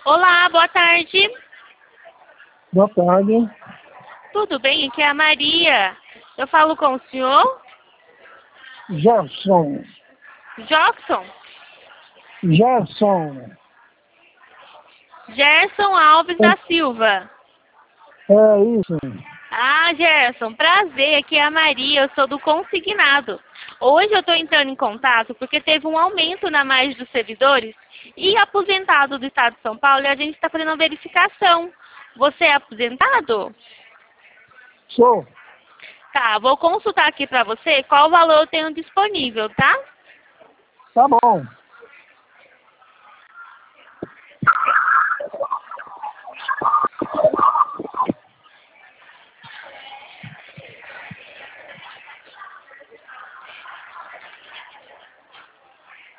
Olá, boa tarde. Boa tarde. Tudo bem? Aqui é a Maria. Eu falo com o senhor Gerson. Jackson? Gerson. Gerson Alves da Silva. É isso. Ah, Gerson, prazer. Aqui é a Maria. Eu sou do Consignado. Hoje eu estou entrando em contato porque teve um aumento na margem dos servidores e aposentado do Estado de São Paulo e a gente está fazendo uma verificação. Você é aposentado? Sou. Tá, vou consultar aqui para você qual valor eu tenho disponível, tá? Tá bom.